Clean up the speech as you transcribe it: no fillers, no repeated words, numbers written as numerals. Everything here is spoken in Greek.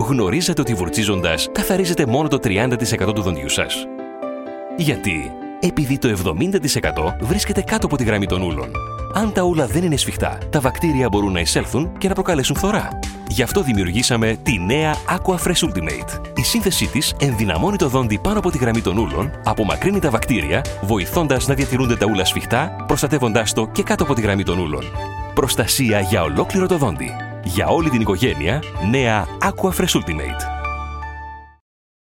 Γνωρίζατε ότι βουρτσίζοντας καθαρίζετε μόνο το 30% του δοντιού σας? Γιατί? Επειδή το 70% βρίσκεται κάτω από τη γραμμή των ούλων. Αν τα ούλα δεν είναι σφιχτά, τα βακτήρια μπορούν να εισέλθουν και να προκαλέσουν φθορά. Γι' αυτό δημιουργήσαμε τη νέα Aquafresh Ultimate. Η σύνθεσή της ενδυναμώνει το δόντι πάνω από τη γραμμή των ούλων, απομακρύνει τα βακτήρια, βοηθώντας να διατηρούνται τα ούλα σφιχτά, προστατεύοντάς το και κάτω από τη γραμμή των ούλων. Προστασία για ολόκληρο το δόντι. Για όλη την οικογένεια, νέα Aquafresh Ultimate.